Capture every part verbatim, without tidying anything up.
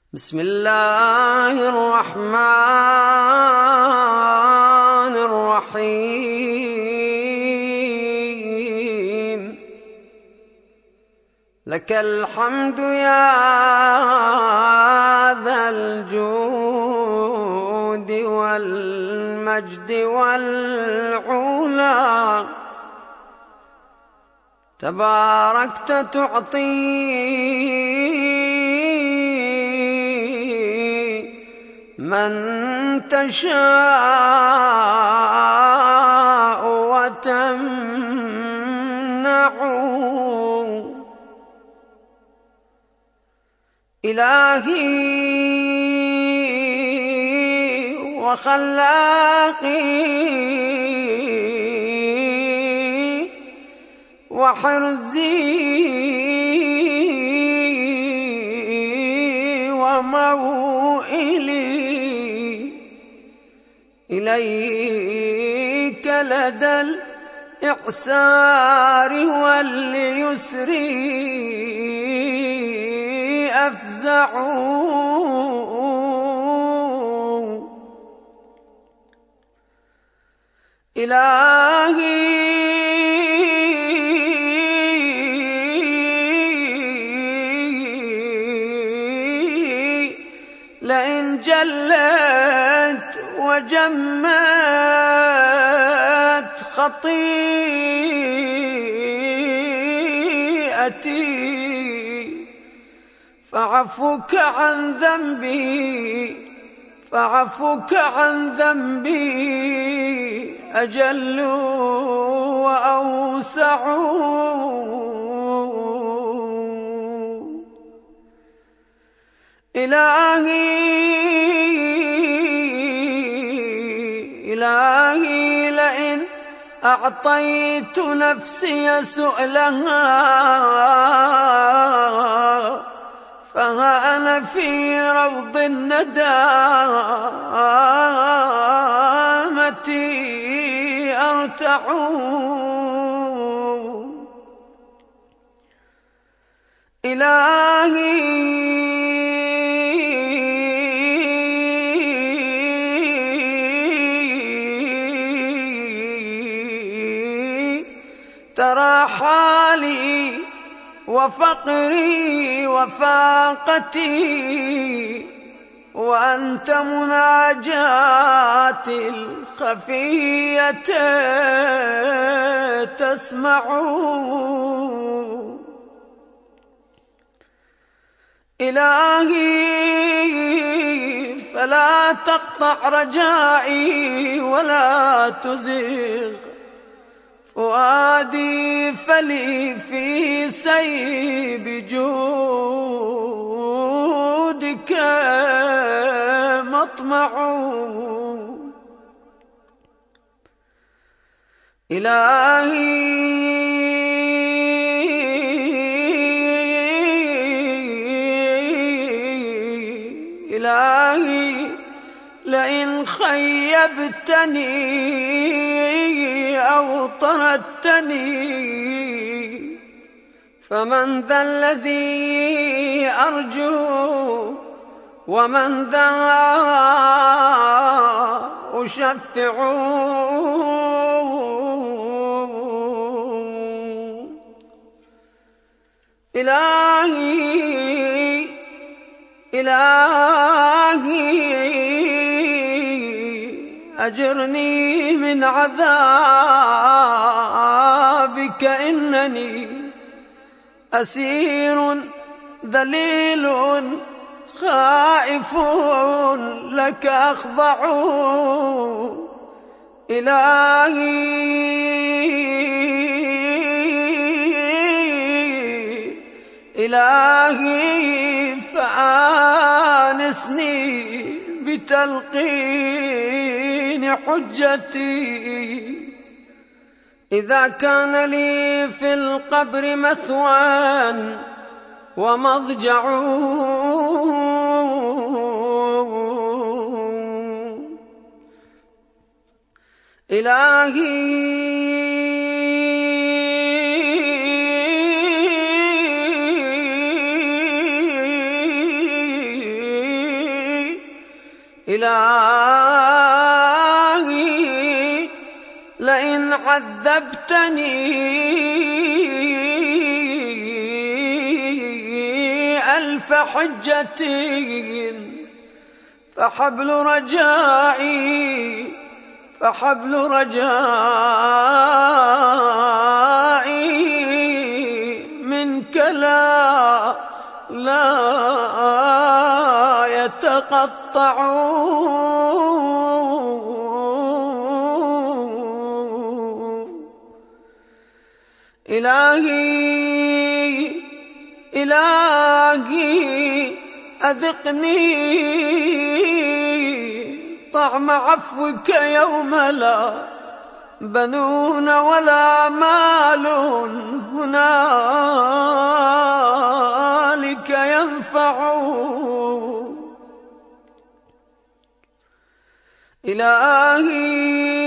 بسم الله الرحمن الرحيم. لك الحمد يا ذا الجود والمجد والعلا، تباركت تعطي من تشاء وتمنع. إلهي وخلاقي وحرزي وموئلي، إليك لدى الإعسار واليسر أفزع. إلهي لئن جلت وجمت خطيئتي، فعفوك عن ذنبي فعفوك عن ذنبي أجل وأوسع. إلهي إلهي لئن أعطيت نفسي سؤلها، فها أنا في روض الندامة أرتع. إلهي ترى حالي وفقري وفاقتي، وأنت مناجاتي الخفية تسمع. إلهي فلا تقطع رجائي ولا تزغ فؤادي، فلي في سيب جودك مطمع. إلهي إلهي لئن خيبتني أو طردتني، فمن ذا الذي أرجو ومن ذا أشفع. إلهي إلهي أجرني من عذابك، إنني أسير ذليل خائف لك أخضع. إلهي إلهي فآنسني بتلقين حجتي، إذا كان لي في القبر مثوى ومضجع. إلهي إلهي لئن عذبتني ألف حجة فحبل رجائي فحبل رجائي منك لا لا يتقطع. إلهي إلهي أذقني طعم عفوك يوم لا بنون ولا مال هنالك ينفع. إلهي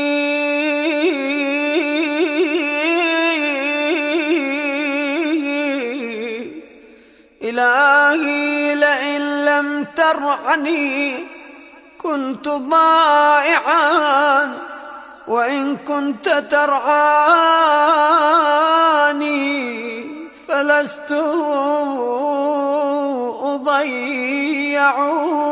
إلهي لئن لم ترعني كنت ضائعا وإن كنت ترعاني فلست أضيع.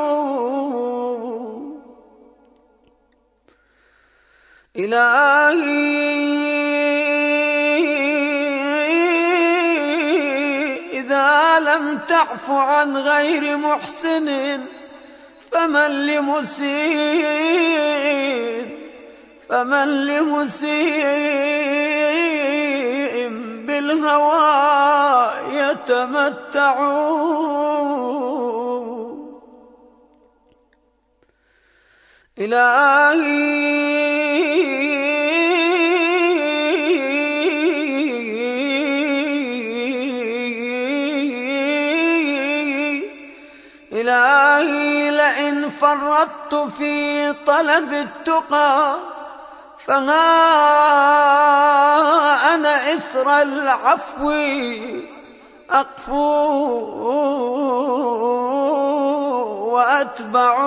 إلهي إذا لم تعف عن غير محسن فمن لمسيء فمن لمسيء بالهوى يتمتع. إلهي إلهي لئن فرطت في طلب التقى فها أنا إثر العفو أقفو وأتبع.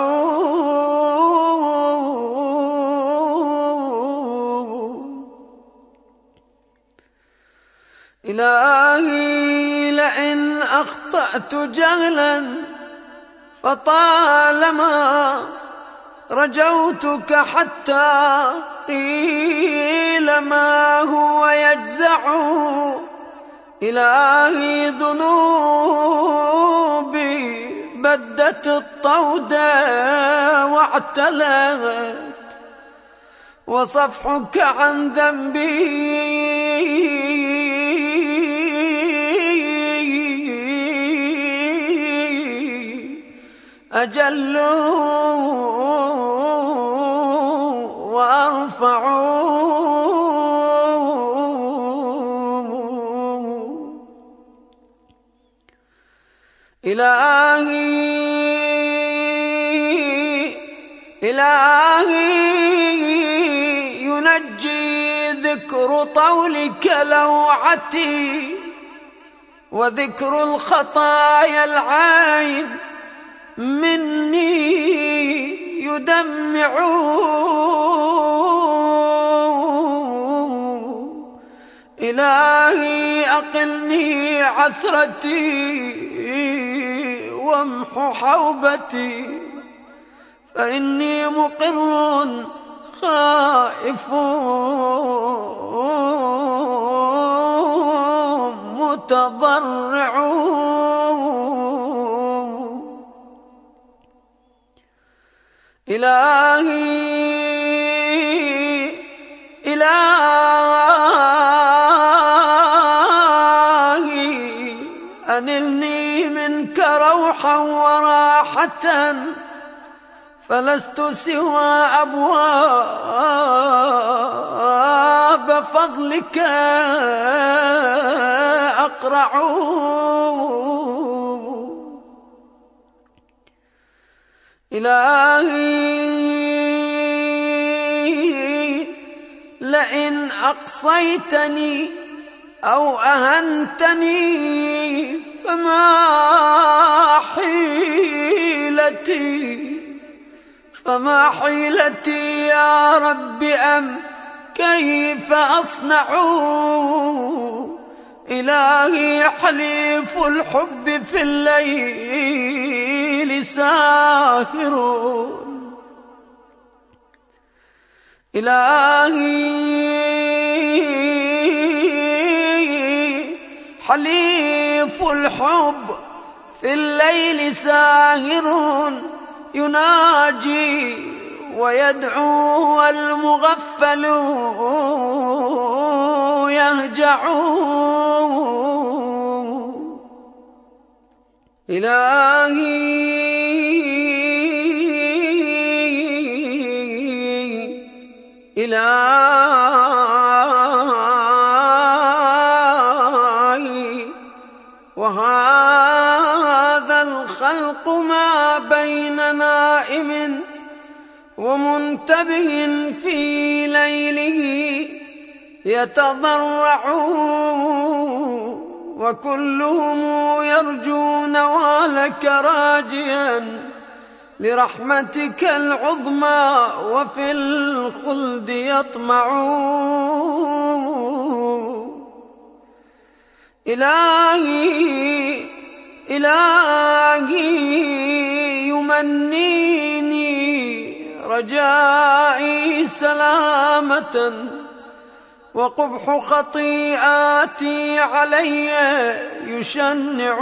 إلهي لئن أخطأت جهلا فطالما رجوتك حتى قيل ما هو يجزع. إلهي ذنوبي بدت الطود واعتلت وصفحك عن ذنبي أجل وأرفع. إلهي إلهي ينجي ذكر طولك لوعتي وذكر الخطايا العين مني يدمع. إلهي أقلني عثرتي وامح حوبتي فإني مقر خائف متضرع. إلهي إلهي أنلني منك روحا وراحة فلست سوى أبواب فضلك أقرع. إلهي لئن أقصيتني أو أهنتني فما حيلتي فما حيلتي يا رب أم كيف أصنع؟ إلهي حليف الحب في الليل ساهر، إلهي حليف الحب في الليل ساهر، يناجي ويدعو والمغفل يهجع. إلهي إلهي وهذا الخلق ما بين نائم ومنتبه في ليله يتضرع، وكلهم يرجو نوالك راجيا لرحمتك العظمى وفي الخلد يطمع. إلهي إلهي يمنيني رجائي سلامة، وقبح خطيئاتي علي يشنع.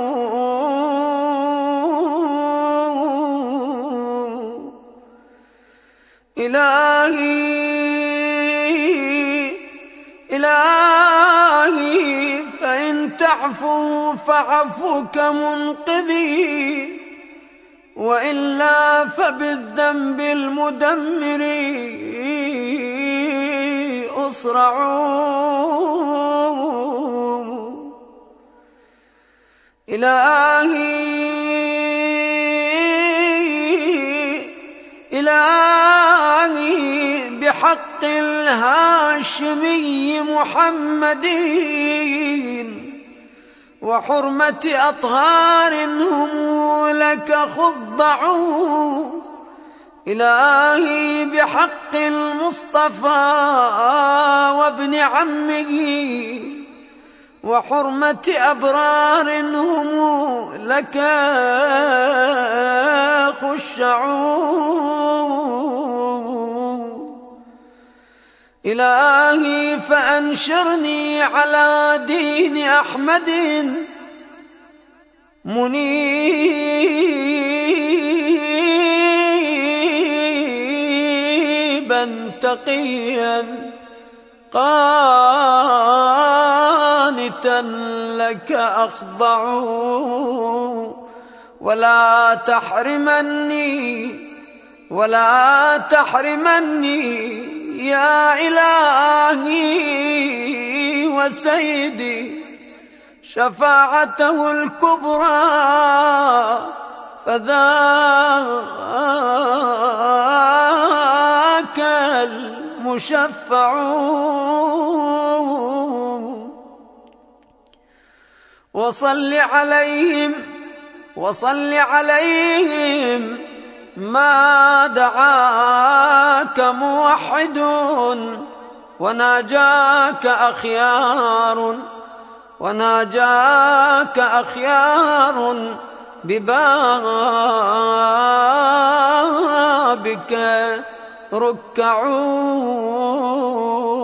إلهي إلهي فإن تعفو فعفوك منقذي، وإلا فبالذنب المدمر أصرع. إلهي إلهي بحق الهاشمي محمد وحرمة أطهار هم لك خضعوا، إلهي بحق المصطفى وابن عمه وحرمة أبرار هم لك خشعوا. إلهي فأنشرني على دين أحمد منيبا تقيا قانتا لك أخضع، ولا تحرمني ولا تحرمني يا إلهي وسيدي شفاعته الكبرى، فذاك المشفع. وصل عليهم وصل عليهم ما دعاك موحد وناجاك أخيار وناجاك أخيار ببابك ركعوا.